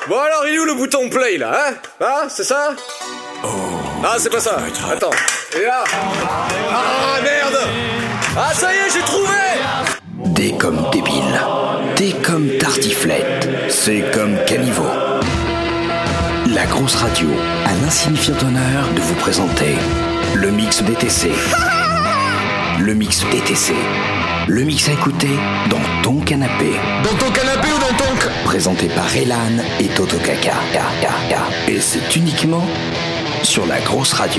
Bon alors, il est où le bouton play là, hein? Ah, c'est ça? Ah, c'est pas ça. Attends. Et là. Ah, merde! Ah, ça y est, j'ai trouvé! D comme débile. T comme tartiflette. C comme caniveau. La grosse radio a l'insignifiant honneur de vous présenter le mix DTC. Le mix DTC. Le mix à écouter dans ton canapé. Dans ton canapé ou dans ton... Présenté par Elan et Toto Kaka. Et c'est uniquement sur la grosse radio.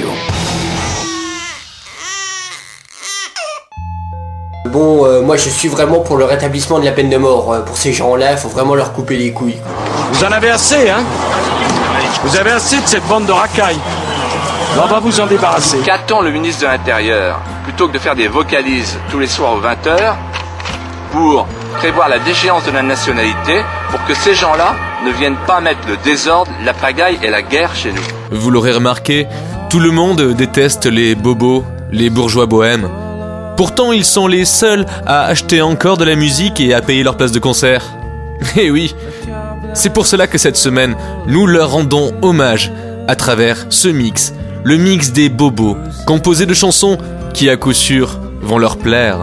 Bon, moi je suis vraiment pour le rétablissement de la peine de mort. Pour ces gens-là, il faut vraiment leur couper les couilles. Vous en avez assez, hein? Vous avez assez de cette bande de racailles. On va vous en débarrasser. Qu'attend le ministre de l'Intérieur? Plutôt que de faire des vocalises tous les soirs aux 20h, pour prévoir la déchéance de la nationalité, pour que ces gens-là ne viennent pas mettre le désordre, la pagaille et la guerre chez nous. Vous l'aurez remarqué, tout le monde déteste les bobos, les bourgeois bohèmes. Pourtant, ils sont les seuls à acheter encore de la musique et à payer leur place de concert. Eh oui, c'est pour cela que cette semaine, nous leur rendons hommage à travers ce mix, le mix des bobos, composé de chansons qui à coup sûr vont leur plaire.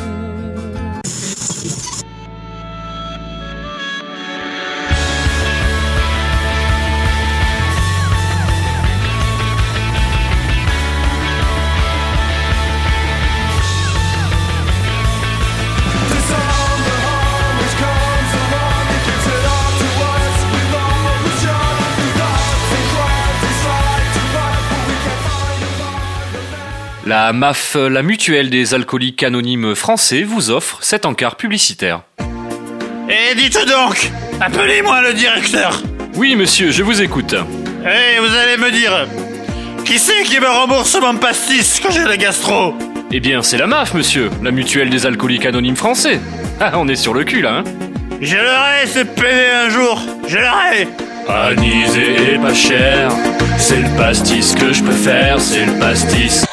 La MAF, la mutuelle des alcooliques anonymes français, vous offre cet encart publicitaire. Et dites donc, appelez-moi le directeur. Oui, monsieur, je vous écoute. Et vous allez me dire, qui c'est qui me rembourse mon pastis quand j'ai le gastro? Eh bien, c'est la MAF, monsieur, la mutuelle des alcooliques anonymes français. Ah, on est sur le cul, là, hein. Je l'aurai, ce PD, un jour. Je l'aurai. Anisé et pas cher, c'est le pastis que je préfère, c'est le pastis.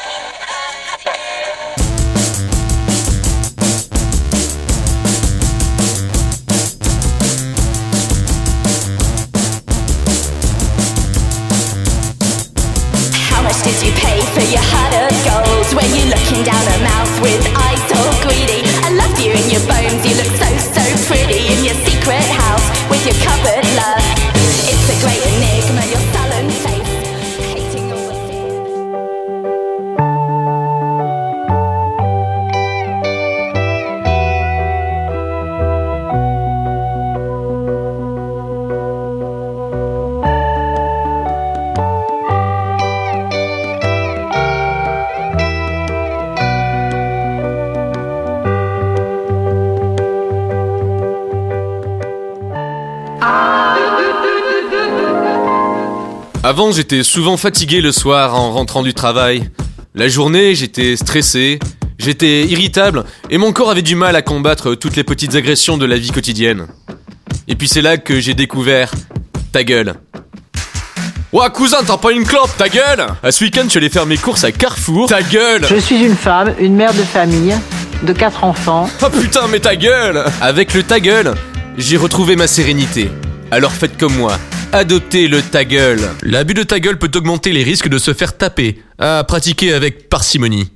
Avant, j'étais souvent fatigué le soir en rentrant du travail. La journée, j'étais stressé, j'étais irritable et mon corps avait du mal à combattre toutes les petites agressions de la vie quotidienne. Et puis c'est là que j'ai découvert ta gueule. Ouah cousin, t'as pas une clope, ta gueule! Ce week-end, je suis allé faire mes courses à Carrefour, ta gueule! Je suis une femme, une mère de famille, de 4 enfants. Oh putain, mais ta gueule! Avec le ta gueule, j'ai retrouvé ma sérénité. Alors faites comme moi. Adoptez le ta gueule. L'abus de ta gueule peut augmenter les risques de se faire taper. À pratiquer avec parcimonie.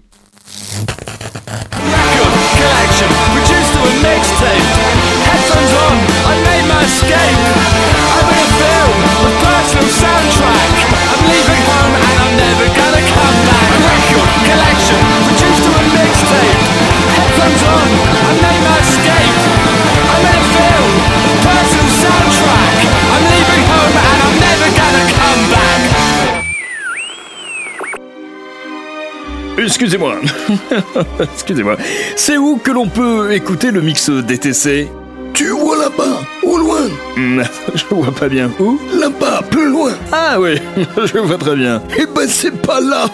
Excusez-moi. Excusez-moi. C'est où que l'on peut écouter le mix DTC? Tu vois là-bas, au loin? Je vois pas bien. Où? Là-bas, plus loin. Ah oui, je vois très bien. Eh ben c'est pas là.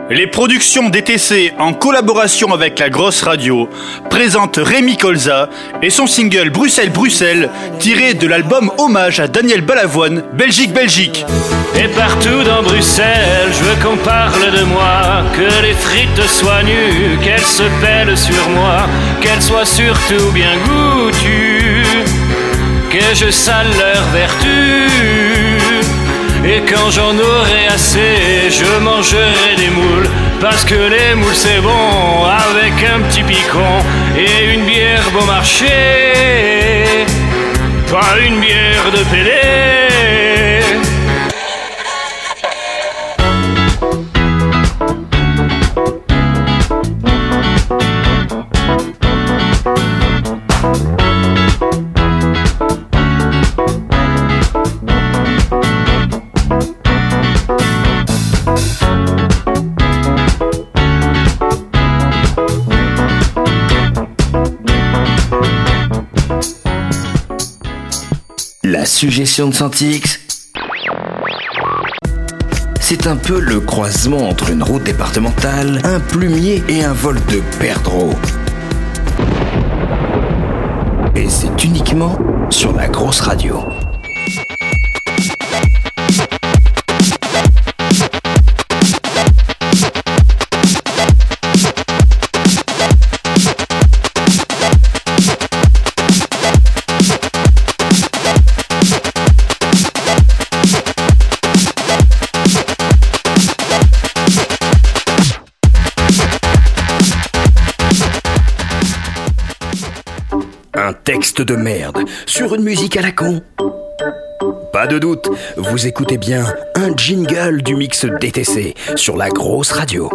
Les productions DTC, en collaboration avec la Grosse Radio, présentent Rémi Colza et son single Bruxelles, Bruxelles, tiré de l'album Hommage à Daniel Balavoine, Belgique, Belgique. Et partout dans Bruxelles, je veux qu'on parle de moi, que les frites soient nues, qu'elles se pèlent sur moi, qu'elles soient surtout bien goûtues, que je sale leur vertu. Et quand j'en aurai assez, je mangerai des moules, parce que les moules c'est bon, avec un petit picon et une bière bon marché, pas une bière de Pélé. La suggestion de Santix, c'est un peu le croisement entre une route départementale, un plumier et un vol de perdreaux. Et c'est uniquement sur la Grosse Radio. Un texte de merde sur une musique à la con. Pas de doute, vous écoutez bien un jingle du mix DTC sur la Grosse Radio.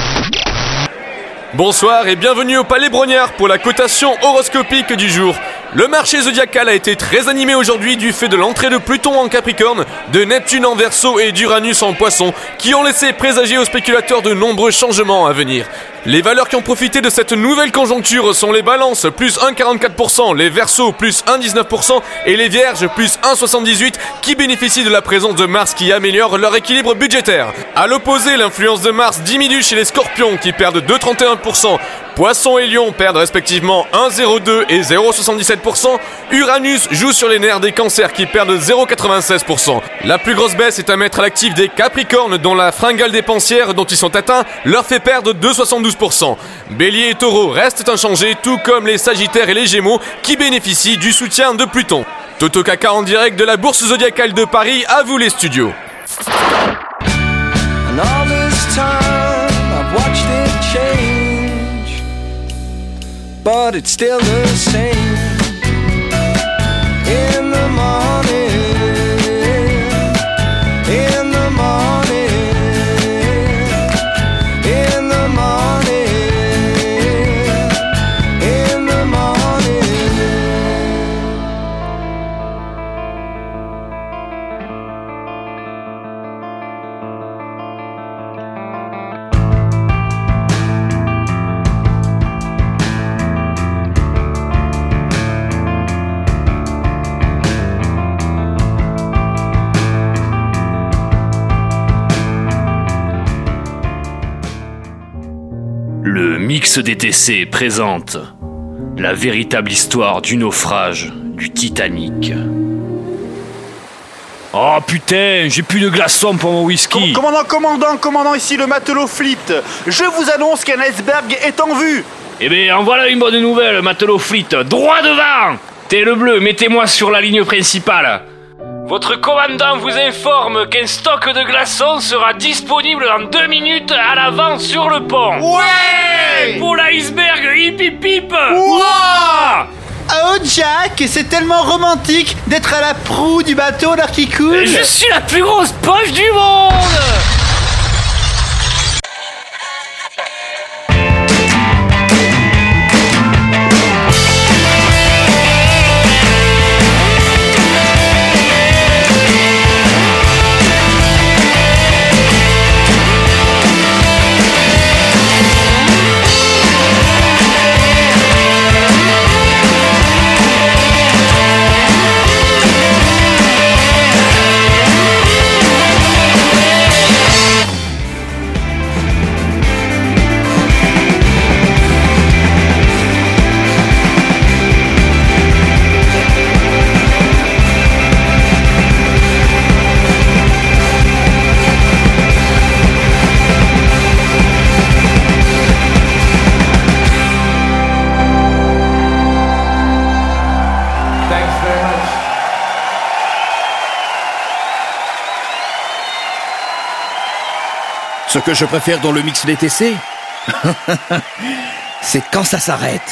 Bonsoir et bienvenue au Palais Brognard pour la cotation horoscopique du jour. Le marché zodiacal a été très animé aujourd'hui du fait de l'entrée de Pluton en Capricorne, de Neptune en Verseau et d'Uranus en Poisson, qui ont laissé présager aux spéculateurs de nombreux changements à venir. Les valeurs qui ont profité de cette nouvelle conjoncture sont les Balances plus 1,44%, les Verseaux plus 1,19% et les Vierges plus 1,78% qui bénéficient de la présence de Mars qui améliore leur équilibre budgétaire. À l'opposé, l'influence de Mars diminue chez les Scorpions qui perdent 2,31%, Poissons et Lions perdent respectivement 1,02% et 0,77%, Uranus joue sur les nerfs des Cancers qui perdent 0,96%. La plus grosse baisse est à mettre à l'actif des Capricornes dont la fringale dépensière dont ils sont atteints leur fait perdre 2,72%. Bélier et Taureau restent inchangés, tout comme les Sagittaires et les Gémeaux qui bénéficient du soutien de Pluton. Toto Kaka en direct de la Bourse Zodiacale de Paris, à vous les studios. And all this time I've watched it change, but it's still the same. In the morning, in the morning, in the morning, in the morning. Le mix DTC présente la véritable histoire du naufrage du Titanic. Oh putain, j'ai plus de glaçons pour mon whisky. Commandant, ici le matelot Fleet. Je vous annonce qu'un iceberg est en vue. Eh ben, en voilà une bonne nouvelle, matelot Fleet. Droit devant. T'es le bleu, mettez-moi sur la ligne principale. Votre commandant vous informe qu'un stock de glaçons sera disponible dans 2 minutes à l'avant sur le pont. Ouais! Pour l'iceberg, hip hip hip. Wow! Oh Jack, c'est tellement romantique d'être à la proue du bateau alors qu'il coule. Je suis la plus grosse poche du monde. Ce que je préfère dans le mix DTC, c'est quand ça s'arrête.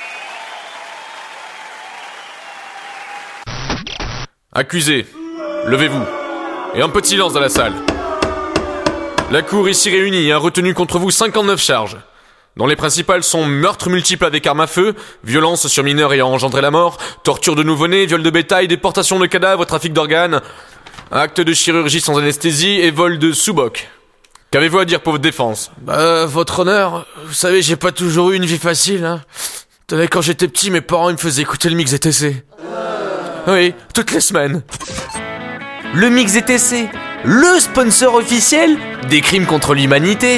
Accusés, levez-vous. Et un peu de silence dans la salle. La cour ici réunie a retenu contre vous 59 charges, dont les principales sont meurtres multiples avec arme à feu, violence sur mineurs ayant engendré la mort, torture de nouveau-nés, viol de bétail, déportation de cadavres, trafic d'organes, acte de chirurgie sans anesthésie et vol de sous-boc. Qu'avez-vous à dire pour votre défense ? Votre honneur, vous savez, j'ai pas toujours eu une vie facile, hein. Quand j'étais petit, mes parents ils me faisaient écouter le mix ETC. Oui, toutes les semaines. Le mix ETC, le sponsor officiel des crimes contre l'humanité.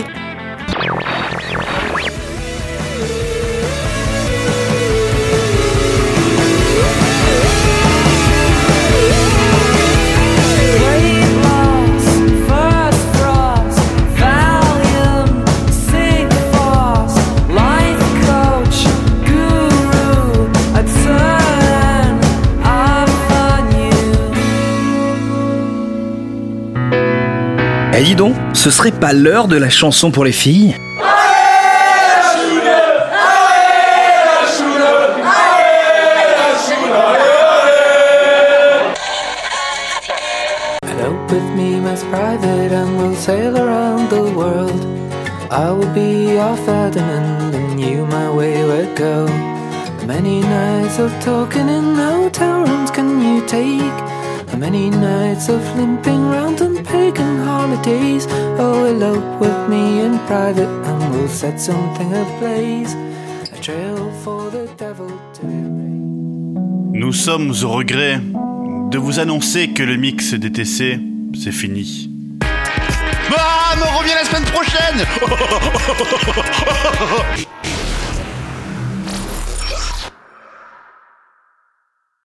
Eh dis donc, ce serait pas l'heure de la chanson pour les filles ? Elope with me, Miss Private, and we'll sail around the world. I will be your Ferdinand, and you my wayward girl. Many nights of talking in hotel rooms can you take? Many nights of limping round on pagan holidays. Oh, elope with me in private and we'll set something ablaze. A trail for the devil to erase. Nous sommes au regret de vous annoncer que le mix DTC, c'est fini. Ah, mais on revient la semaine prochaine.